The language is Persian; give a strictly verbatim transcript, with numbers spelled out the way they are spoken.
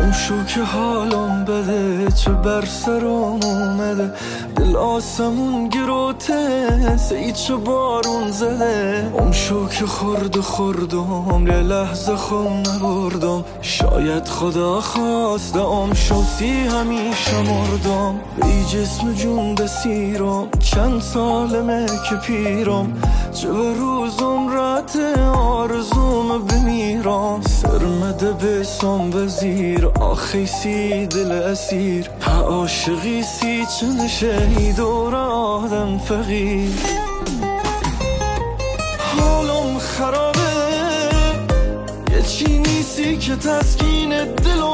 گم شو که حالم بده، چه بر سرم اومده، دل آسمون گروته سی چه بارون زده. گم شو که خورد خوردم یه لحظه خون نبردم، شاید خدا خواسته ام شو سی همیشه مردم. ای جسم جون بسیرم چند سالمه که پیرم، چه به روزم رات آرزوم بمیرم. سرمده بسم وزیر آخی سی دل اسیر، ها عاشقی سی چند شهید دور آدم فقیر. حالم خرابه یه چی نیستی که تسکین دل